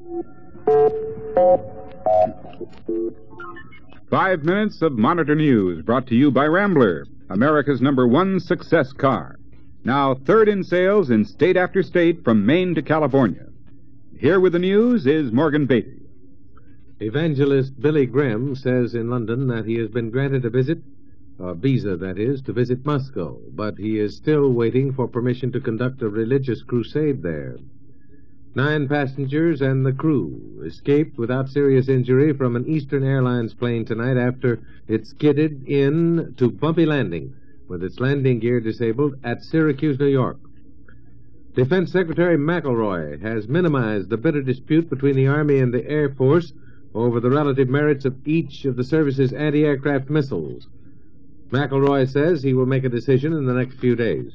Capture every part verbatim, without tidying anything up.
Five minutes of Monitor News brought to you by Rambler, America's number one success car. Now third in sales in state after state from Maine to California. Here with the news is Morgan Beatty. Evangelist Billy Graham says in London that he has been granted a visit, a visa that is, to visit Moscow, but he is still waiting for permission to conduct a religious crusade there. Nine passengers and the crew escaped without serious injury from an Eastern Airlines plane tonight after it skidded in to Bumpy Landing with its landing gear disabled at Syracuse, New York. Defense Secretary McElroy has minimized the bitter dispute between the Army and the Air Force over the relative merits of each of the service's anti-aircraft missiles. McElroy says he will make a decision in the next few days.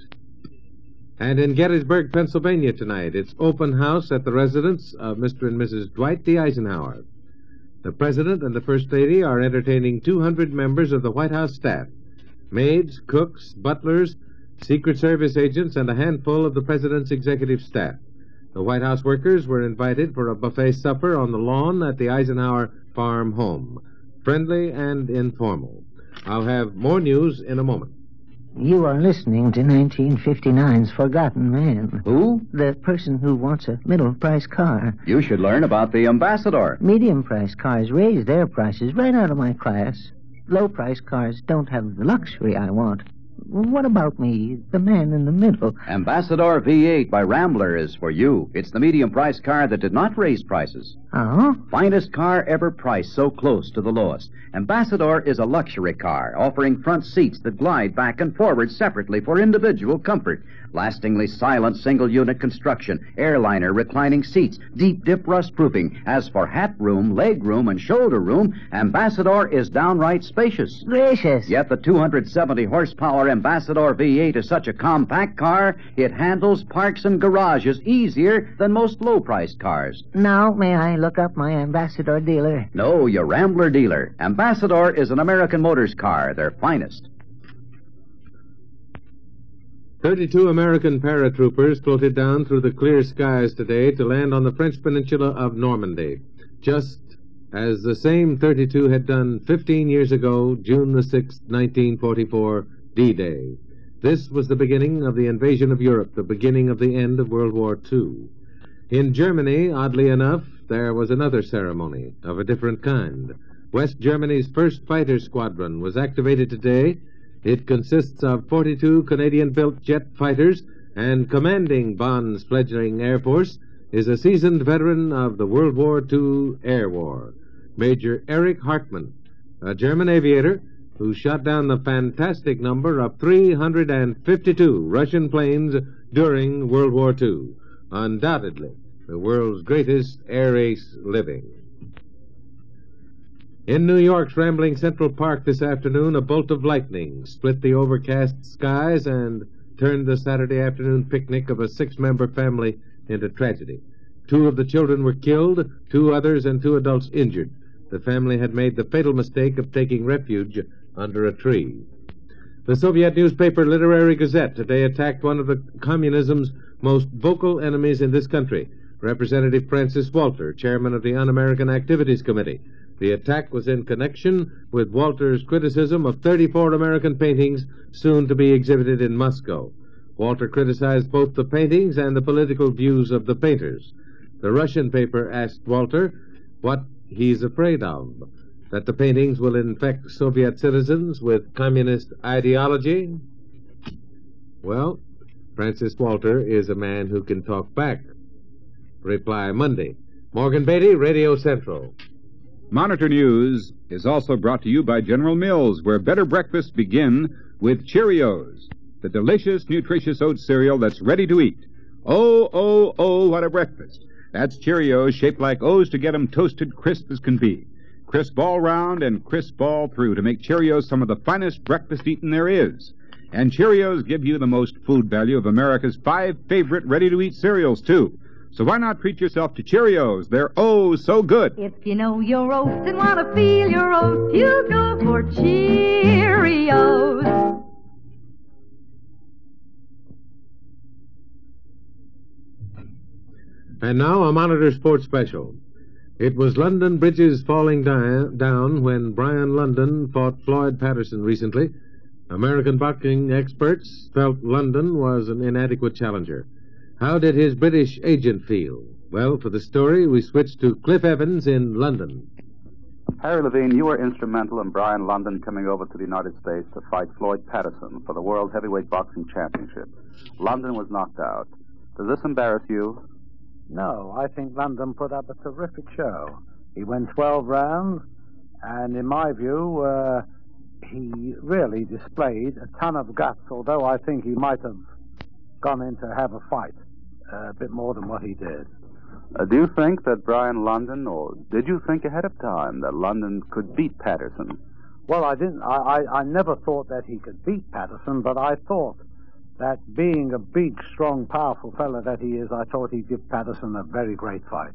And in Gettysburg, Pennsylvania tonight, it's open house at the residence of Mister and Missus Dwight D. Eisenhower. The President and the First Lady are entertaining two hundred members of the White House staff, maids, cooks, butlers, Secret Service agents, and a handful of the President's executive staff. The White House workers were invited for a buffet supper on the lawn at the Eisenhower farm home. Friendly and informal. I'll have more news in a moment. You are listening to nineteen fifty-nine's Forgotten Man. Who? The person who wants a middle-price car. You should learn about the Ambassador. Medium-price cars raise their prices right out of my class. Low-price cars don't have the luxury I want. What about me, the man in the middle? Ambassador V eight by Rambler is for you. It's the medium-price car that did not raise prices. Oh? Finest car ever priced so close to the lowest. Ambassador is a luxury car, offering front seats that glide back and forward separately for individual comfort. Lastingly silent single-unit construction, airliner reclining seats, deep-dip rust-proofing. As for hat room, leg room, and shoulder room, Ambassador is downright spacious. Gracious. Yet the two hundred seventy horsepower Ambassador V eight is such a compact car, it handles parks and garages easier than most low-priced cars. Now, may I look up my Ambassador dealer? No, your Rambler dealer. Ambassador is an American Motors car, their finest. Thirty-two American paratroopers floated down through the clear skies today to land on the French peninsula of Normandy, just as the same thirty-two had done fifteen years ago, June the sixth, nineteen forty-four, D-Day. This was the beginning of the invasion of Europe, the beginning of the end of World War Two. In Germany, oddly enough, there was another ceremony of a different kind. West Germany's first fighter squadron was activated today. It consists of forty-two Canadian-built jet fighters, and commanding Bonn's fledgling Air Force is a seasoned veteran of the World War Two Air War, Major Erich Hartmann, a German aviator who shot down the fantastic number of three hundred fifty-two Russian planes during World War Two. Undoubtedly, the world's greatest air ace living. In New York's rambling Central Park this afternoon, a bolt of lightning split the overcast skies and turned the Saturday afternoon picnic of a six-member family into tragedy. Two of the children were killed, two others and two adults injured. The family had made the fatal mistake of taking refuge under a tree. The Soviet newspaper Literary Gazette today attacked one of the communism's most vocal enemies in this country, Representative Francis Walter, chairman of the Un-American Activities Committee. The attack was in connection with Walter's criticism of thirty-four American paintings soon to be exhibited in Moscow. Walter criticized both the paintings and the political views of the painters. The Russian paper asked Walter what he's afraid of, that the paintings will infect Soviet citizens with communist ideology. Well, Francis Walter is a man who can talk back. Reply Monday. Morgan Beatty, Radio Central. Monitor News is also brought to you by General Mills, where better breakfasts begin with Cheerios, the delicious, nutritious oat cereal that's ready to eat. Oh, oh, oh, what a breakfast. That's Cheerios shaped like O's to get 'em toasted crisp as can be. Crisp all round and crisp all through to make Cheerios some of the finest breakfast eating there is. And Cheerios give you the most food value of America's five favorite ready-to-eat cereals, too. So why not treat yourself to Cheerios? They're oh so good. If you know your oats and want to feel your oats, you go for Cheerios. And now a Monitor Sports Special. It was London bridges falling di- down when Brian London fought Floyd Patterson recently. American boxing experts felt London was an inadequate challenger. How did his British agent feel? Well, for the story, we switch to Cliff Evans in London. Harry Levine, you were instrumental in Brian London coming over to the United States to fight Floyd Patterson for the World Heavyweight Boxing Championship. London was knocked out. Does this embarrass you? No, I think London put up a terrific show. He went twelve rounds, and in my view, uh, he really displayed a ton of guts, although I think he might have gone in to have a fight uh, a bit more than what he did. Uh, do you think that Brian London, or did you think ahead of time that London could beat Patterson? Well, I didn't. I, I, I never thought that he could beat Patterson, but I thought that being a big, strong, powerful fellow that he is, I thought he'd give Patterson a very great fight.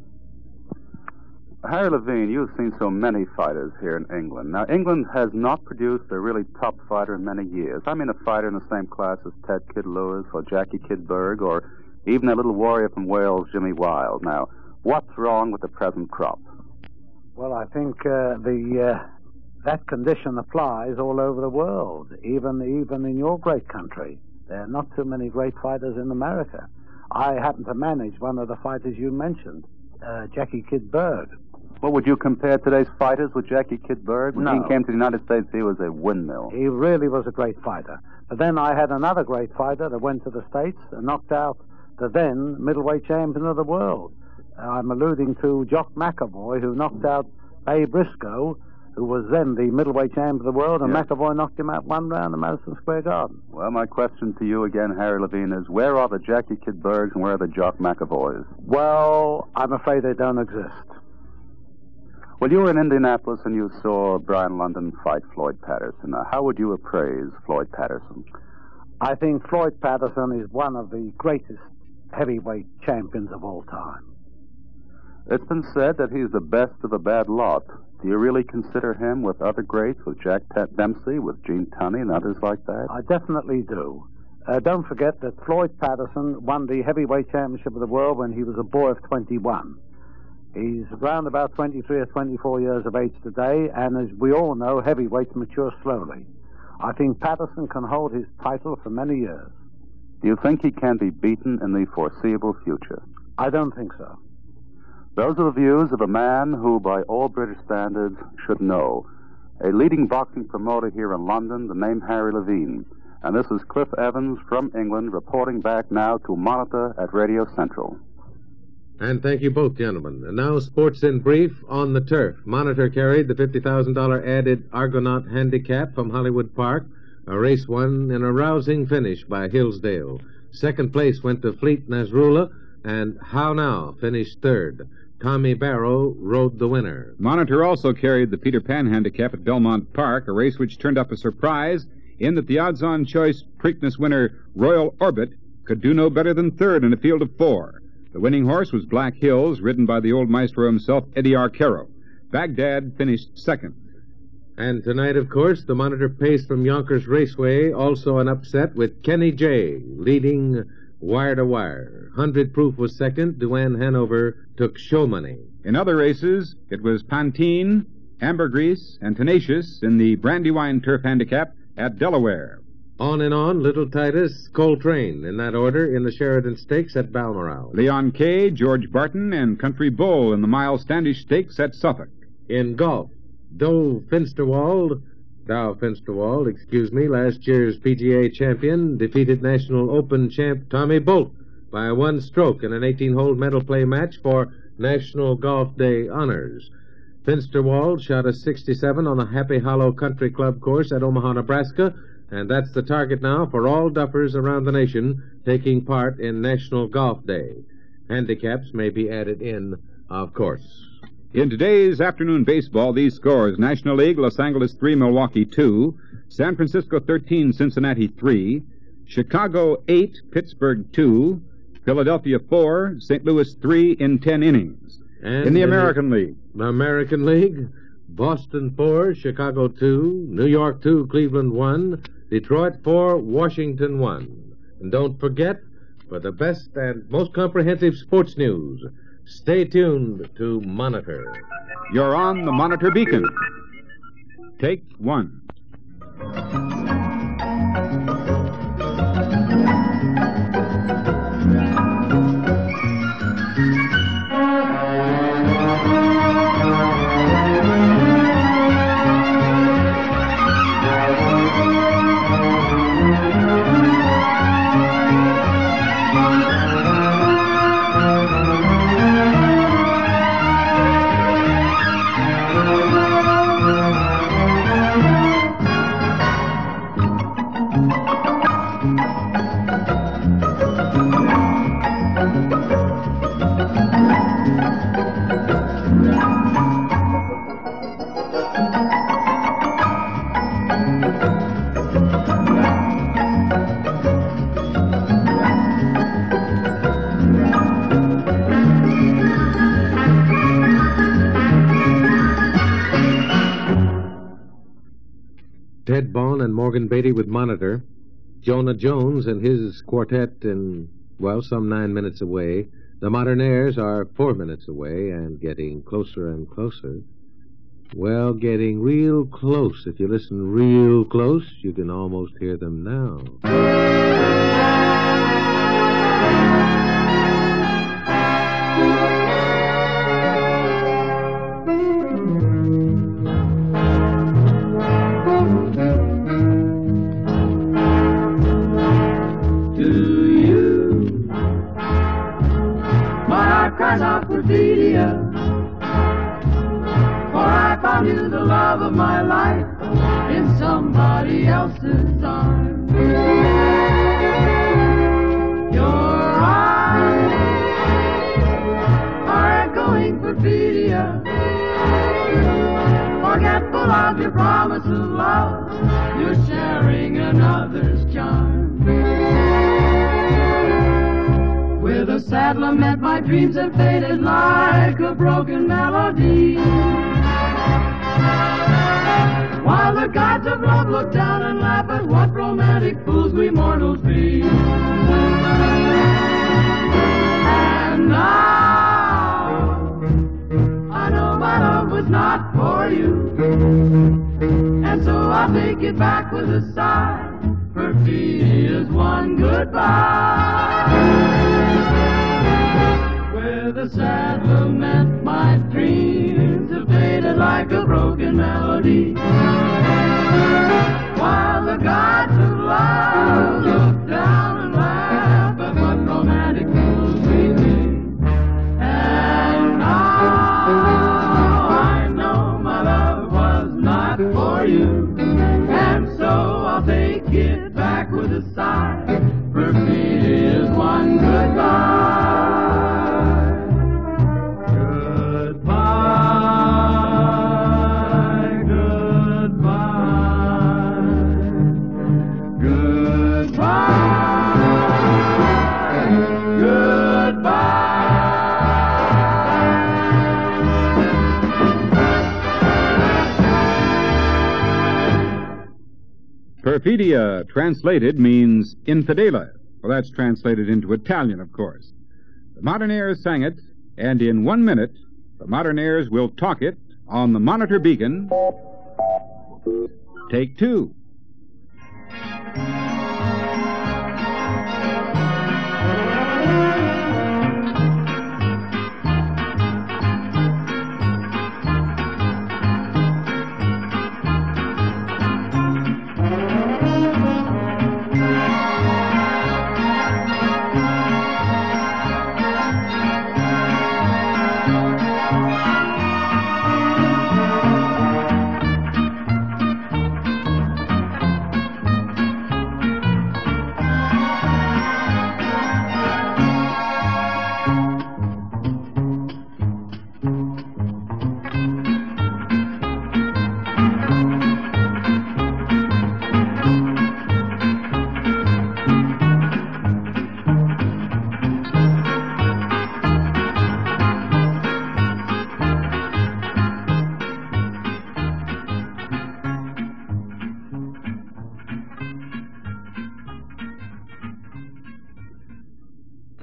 Harry Levine, you've seen so many fighters here in England. Now, England has not produced a really top fighter in many years. I mean a fighter in the same class as Ted Kid Lewis or Jackie Kid Berg or even a little warrior from Wales, Jimmy Wilde. Now, what's wrong with the present crop? Well, I think uh, the uh, that condition applies all over the world, even even in your great country. There are not too many great fighters in America. I happen to manage one of the fighters you mentioned, uh, Jackie Kid Berg. Well, would you compare today's fighters with Jackie Kid Berg? When No. he came to the United States, he was a windmill. He really was a great fighter. But then I had another great fighter that went to the States and knocked out the then middleweight champion of the world. Uh, I'm alluding to Jock McAvoy, who knocked out Bay Briscoe, who was then the middleweight champion of the world, and Yes. McAvoy knocked him out one round in Madison Square Garden. Well, my question to you again, Harry Levine, is where are the Jackie Kid Bergs and where are the Jock McAvoys? Well, I'm afraid they don't exist. Well, you were in Indianapolis and you saw Brian London fight Floyd Patterson. Now, how would you appraise Floyd Patterson? I think Floyd Patterson is one of the greatest heavyweight champions of all time. It's been said that he's the best of the bad lot. Do you really consider him with other greats, with Jack Tat Dempsey, with Gene Tunney, and others like that? I definitely do. Uh, don't forget that Floyd Patterson won the heavyweight championship of the world when he was a boy of twenty-one. He's around about twenty-three or twenty-four years of age today, and as we all know, heavyweights mature slowly. I think Patterson can hold his title for many years. Do you think he can be beaten in the foreseeable future? I don't think so. Those are the views of a man who, by all British standards, should know. A leading boxing promoter here in London, the name Harry Levine. And this is Cliff Evans from England, reporting back now to Monitor at Radio Central. And thank you both, gentlemen. And now, sports in brief on the turf. Monitor carried the fifty thousand dollars added Argonaut handicap from Hollywood Park. A race won in a rousing finish by Hillsdale. Second place went to Fleet Nasrullah, and How Now finished third. Tommy Barrow rode the winner. Monitor also carried the Peter Pan handicap at Belmont Park, a race which turned up a surprise in that the odds-on choice Preakness winner Royal Orbit could do no better than third in a field of four. The winning horse was Black Hills, ridden by the old maestro himself, Eddie Arcaro. Baghdad finished second. And tonight, of course, the Monitor pace from Yonkers Raceway, also an upset with Kenny J leading wire to wire. Hundred Proof was second. Duane Hanover took show money. In other races, it was Pantene, Ambergris, and Tenacious in the Brandywine Turf Handicap at Delaware. On and on, Little Titus, Coltrane, in that order, in the Sheridan Stakes at Balmoral. Leon Kay, George Barton, and Country Bull in the Miles Standish Stakes at Suffolk. In golf, Doe Finsterwald, Dow Finsterwald, excuse me, last year's P G A champion, defeated National Open champ Tommy Bolt by one stroke in an eighteen-hole medal play match for National Golf Day honors. Finsterwald shot a sixty-seven on the Happy Hollow Country Club course at Omaha, Nebraska, and that's the target now for all duffers around the nation taking part in National Golf Day. Handicaps may be added in, of course. In today's afternoon baseball, these scores: National League, Los Angeles three, Milwaukee two, San Francisco thirteen, Cincinnati three, Chicago eight, Pittsburgh two, Philadelphia four, Saint Louis three in ten innings. And in the in American League, The American League, Boston four, Chicago two, New York two, Cleveland one, Detroit four, Washington one. And don't forget, for the best and most comprehensive sports news. Stay tuned to Monitor. You're on the Monitor Beacon. Take one. Ted Bond and Morgan Beatty with Monitor. Jonah Jones and his quartet in, well, some nine minutes away. The Modernaires are four minutes away and getting closer and closer. Well, getting real close. If you listen real close, you can almost hear them now. For I found you the love of my life in somebody else's arms. Your eyes are echoing perfidia, forgetful of your promise of love. You're sharing another's charm. With a sad lament, my dreams have faded like a broken melody. While the gods of love look down and laugh at what romantic fools we mortals be. And now I know my love was not for you, and so I'll take it back with a sigh. Perfidia's one goodbye. With a sad lament, my dreams have faded like a broken melody. While the gods of love look down and laugh at what romantic fools we be. And now I know my love was not for you, and so I'll take it back with a sigh. Perfidia's one goodbye. Perfidia, translated, means infidela. Well, that's translated into Italian, of course. The Modernaires sang it, and in one minute, the Modernaires will talk it on the Monitor Beacon. Take two.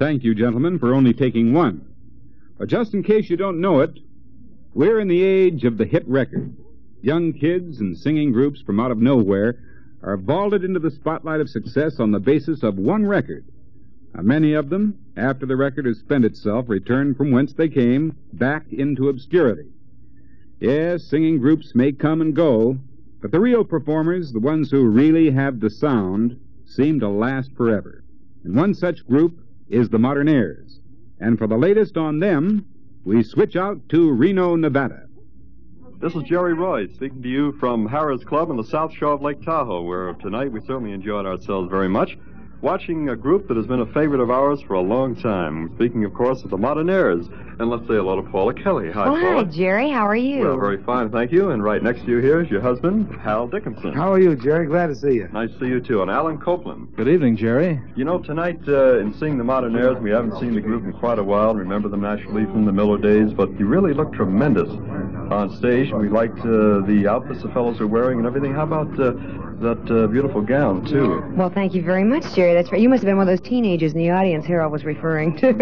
Thank you, gentlemen, for only taking one. But just in case you don't know it, we're in the age of the hit record. Young kids and singing groups from out of nowhere are vaulted into the spotlight of success on the basis of one record. Now, many of them, after the record has spent itself, return from whence they came, back into obscurity. Yes, singing groups may come and go, but the real performers, the ones who really have the sound, seem to last forever. And one such group is the Modernaires. And for the latest on them, we switch out to Reno, Nevada. This is Jerry Roy speaking to you from Harrah's Club on the South Shore of Lake Tahoe, where tonight we certainly enjoyed ourselves very much, watching a group that has been a favorite of ours for a long time. Speaking, of course, of the Modernaires. And let's say hello to Paula Kelly. Hi, oh, Paula. Hi, Jerry. How are you? Well, very fine, thank you. And right next to you here is your husband, Hal Dickinson. How are you, Jerry? Glad to see you. Nice to see you, too. And Alan Copeland. Good evening, Jerry. You know, tonight, uh, in seeing the Modernaires, we haven't seen the group in quite a while. Remember them naturally from the Miller days, but you really look tremendous on stage. We liked uh, the outfits the fellows are wearing and everything. How about uh, that uh, beautiful gown, too? Well, thank you very much, Jerry. That's right. You must have been one of those teenagers in the audience Harold was referring to.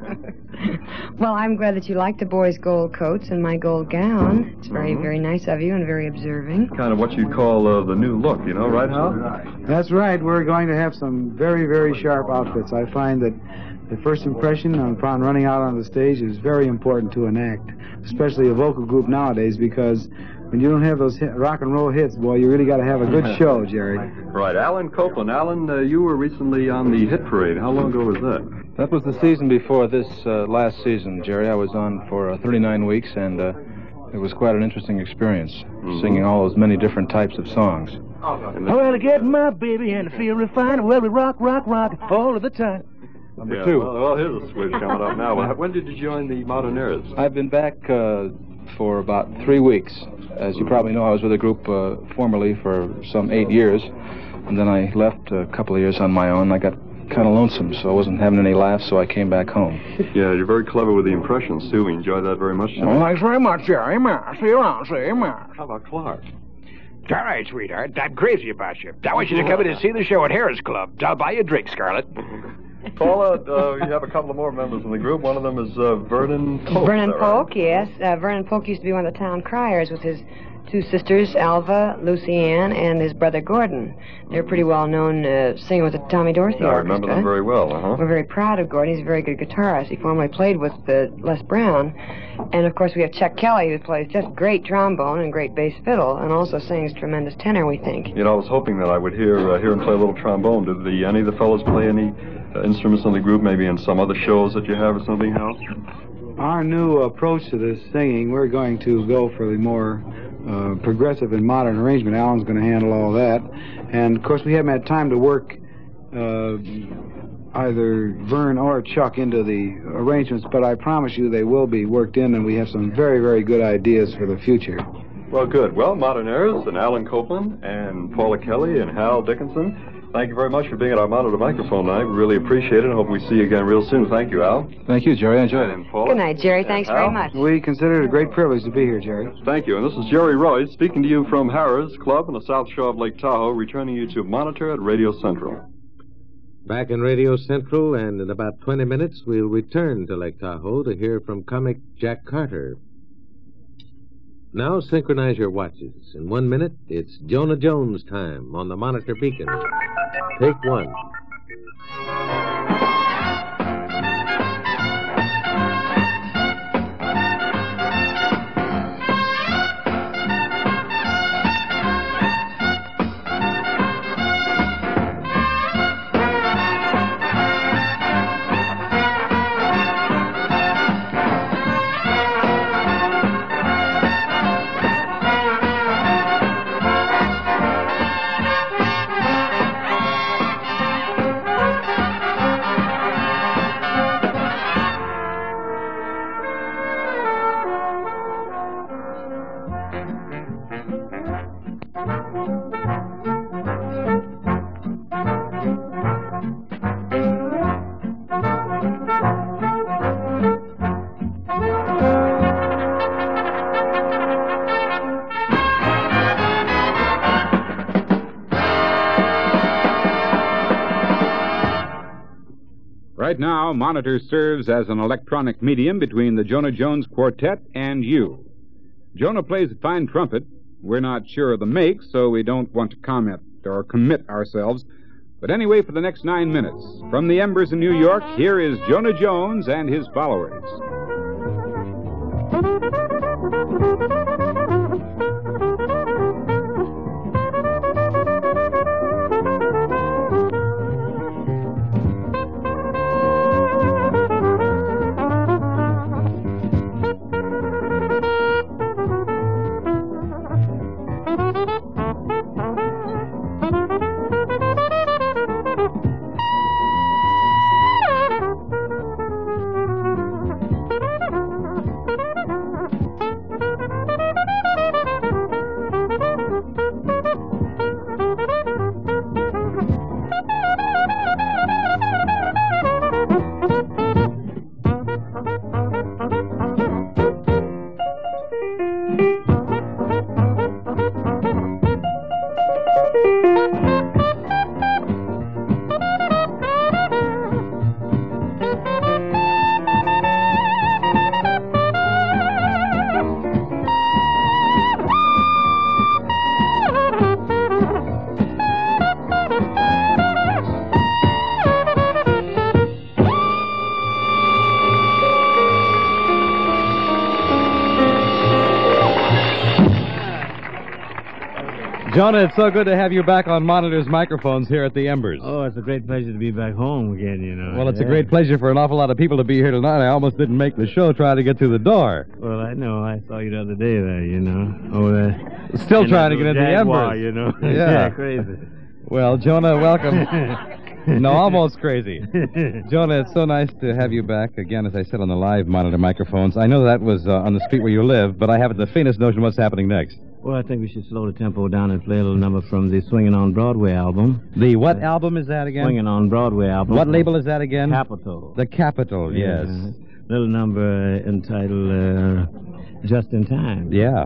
Well, I'm glad that you like the boys' gold coats and my gold gown. It's very, Mhm. very nice of you and very observing. Kind of what you'd call uh, the new look, you know, right, Hal? That's right. We're going to have some very, very sharp outfits. I find that the first impression upon running out on the stage is very important to an act, especially a vocal group nowadays, because when you don't have those hit, rock and roll hits, boy, you really got to have a good show, Jerry. Right. Alan Copeland. Alan, uh, you were recently on the Hit Parade. How long ago was that? That was the season before this uh, last season, Jerry. I was on for uh, thirty-nine weeks, and uh, it was quite an interesting experience, Mm-hmm. singing all those many different types of songs. Well, to get my baby and feel refined, well, we rock, rock, rock all of the time. Number yeah, two. Well, well, here's a switch coming up now. Well, when did you join the Modernaires? I've been back uh, for about three weeks. As you probably know, I was with a group uh, formerly for some eight years, and then I left a couple of years on my own. I got kind of lonesome, so I wasn't having any laughs, so I came back home. Yeah, you're very clever with the impressions, too. We enjoyed that very much. Well, thanks very much, Jerry. Ma, see you around, see you, ma. How about Clark? All right, sweetheart. I'm crazy about you. I want you to come in and see the show at Harrah's Club. I'll buy you a drink, Scarlett. Paula, uh, you have a couple of more members in the group. One of them is uh, Vernon Polk. Vernon is that right? Polk, yes. Uh, Vernon Polk used to be one of the town criers with his two sisters, Alva, Lucy Ann, and his brother Gordon. They're pretty well known uh, singing with the Tommy Dorsey Yeah, I Orchestra. remember them very well, uh-huh. We're very proud of Gordon. He's a very good guitarist. He formerly played with uh, Les Brown. And, of course, we have Chuck Kelly, who plays just great trombone and great bass fiddle, and also sings tremendous tenor, we think. You know, I was hoping that I would hear uh, hear him play a little trombone. Did the, any of the fellows play any uh, instruments in the group, maybe in some other shows that you have or something else? Our new approach to this singing, we're going to go for the more uh, progressive and modern arrangement. Alan's going to handle all that. And, of course, we haven't had time to work uh, either Vern or Chuck into the arrangements, but I promise you they will be worked in, and we have some very, very good ideas for the future. Well, good. Well, Modernaires and Alan Copeland and Paula Kelly and Hal Dickinson, thank you very much for being at our monitor microphone tonight. We really appreciate it and hope we see you again real soon. Thank you, Al. Thank you, Jerry. I enjoyed it. And Paula. Good night, Jerry. Thanks And very Al. much. We consider it a great privilege to be here, Jerry. Thank you. And this is Jerry Roy speaking to you from Harrah's Club on the South Shore of Lake Tahoe, returning you to Monitor at Radio Central. Back in Radio Central, and in about twenty minutes, we'll return to Lake Tahoe to hear from comic Jack Carter. Now synchronize your watches. In one minute, it's Jonah Jones time on the Monitor Beacon. Take one. now, Monitor serves as an electronic medium between the Jonah Jones Quartet and you. Jonah plays a fine trumpet. We're not sure of the make, so we don't want to comment or commit ourselves. But anyway, for the next nine minutes, from the Embers in New York, here is Jonah Jones and his followers. Jonah, it's so good to have you back on Monitor's microphones here at the Embers. Oh, it's a great pleasure to be back home again, you know. Well, it's yeah. a great pleasure for an awful lot of people to be here tonight. I almost didn't make the show trying to get through the door. Well, I know. I saw you the other day there, you know. Oh, uh, Still trying to get into the Jaguar, Embers. you know. Yeah. yeah, crazy. Well, Jonah, welcome. No, almost crazy. Jonah, it's so nice to have you back again, as I said, on the live Monitor microphones. I know that was uh, on the street where you live, but I haven't the faintest notion what's happening next. Well, I think we should slow the tempo down and play a little number from the Swinging on Broadway album. The what uh, album is that again? Swinging on Broadway album. What label is that again? Capitol. The Capitol, yeah. yes. Little number uh, entitled uh, Just in Time. Yeah.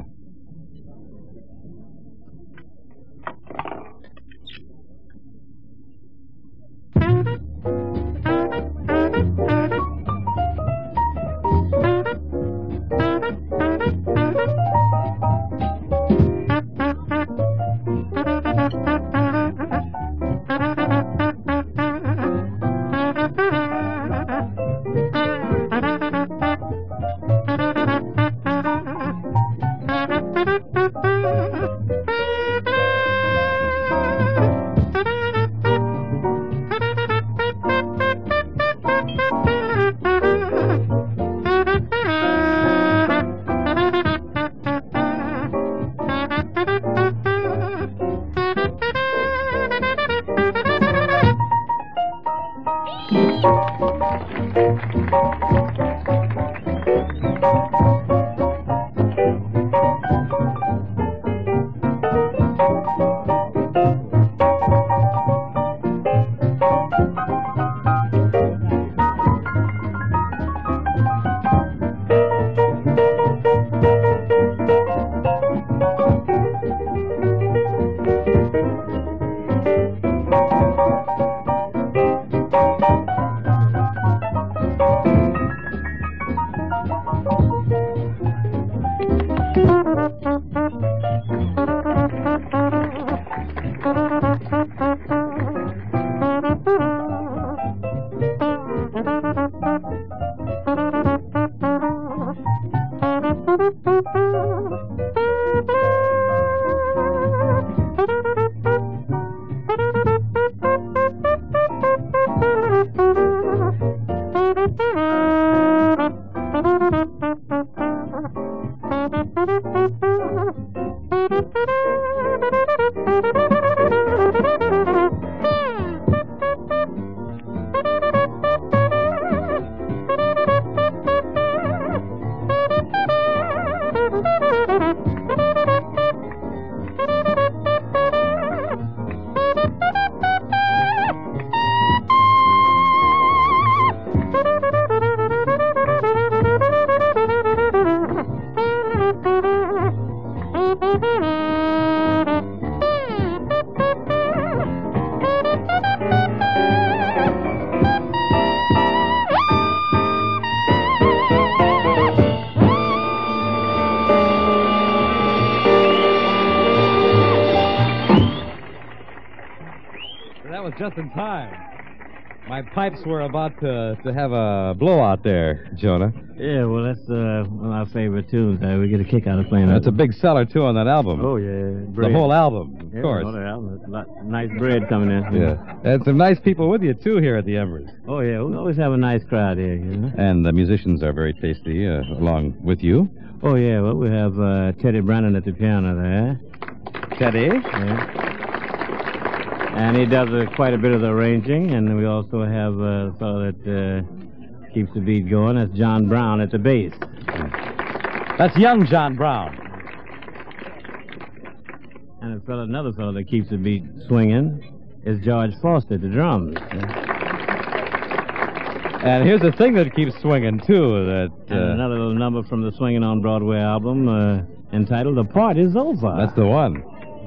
just in time. My pipes were about to, to have a blowout there, Jonah. Yeah, well, that's uh, one of our favorite tunes. Uh, we get a kick out of playing That's that. a big seller, too, on that album. Oh, yeah. The Bread. whole album, of Yeah, course. the whole album. There's a lot, nice bread coming in. Yeah. And some nice people with you, too, here at the Embers. Oh, yeah. We always have a nice crowd here, you know. And the musicians are very tasty, uh, along with you. Oh, yeah. Well, we have uh, Teddy Brandon at the piano there. Teddy? Yeah. And he does uh, quite a bit of the arranging. And we also have uh, a fellow that uh, keeps the beat going. That's John Brown at the bass. That's young John Brown. And a fellow, another fellow that keeps the beat swinging is George Foster at the drums. And here's the thing that keeps swinging, too. That uh, And another little number from the Swinging on Broadway album uh, entitled The Party's Over. That's the one.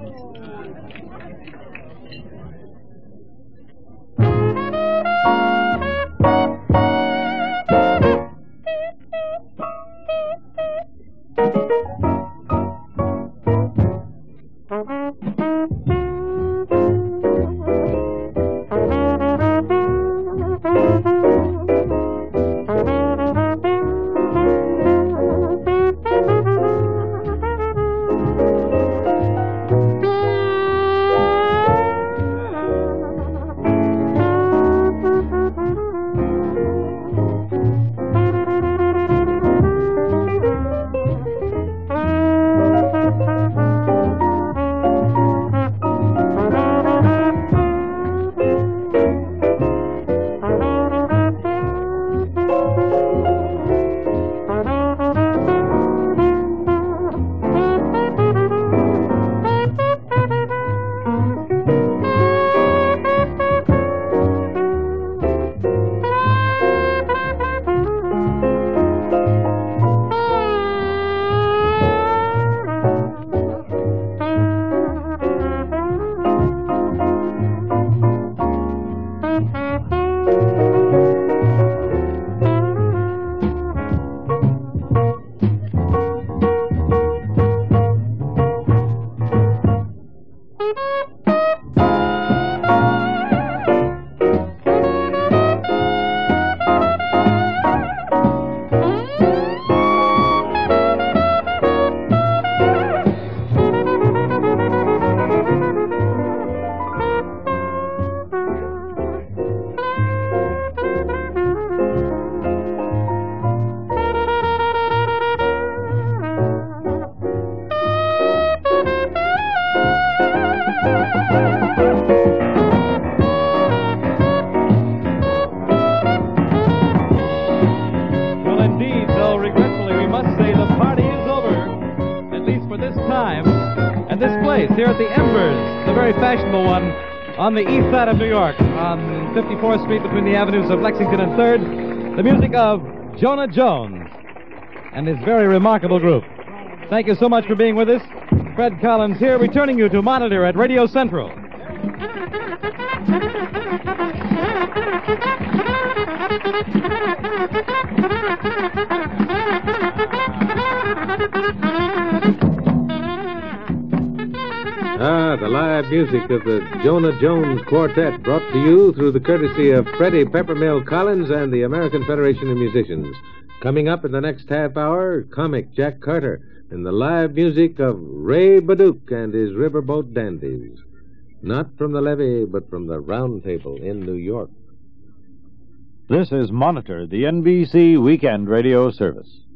Here at the Embers, the very fashionable one on the east side of New York, on fifty-fourth Street between the avenues of Lexington and third. The music of Jonah Jones and his very remarkable group. Thank you so much for being with us. Fred Collins here, returning you to Monitor at Radio Central. Ah, the live music of the Jonah Jones Quartet, brought to you through the courtesy of Freddie Peppermill Collins and the American Federation of Musicians. Coming up in the next half hour, comic Jack Carter and the live music of Ray Baduke and his Riverboat Dandies. Not from the levee, but from the Round Table in New York. This is Monitor, the N B C Weekend Radio Service.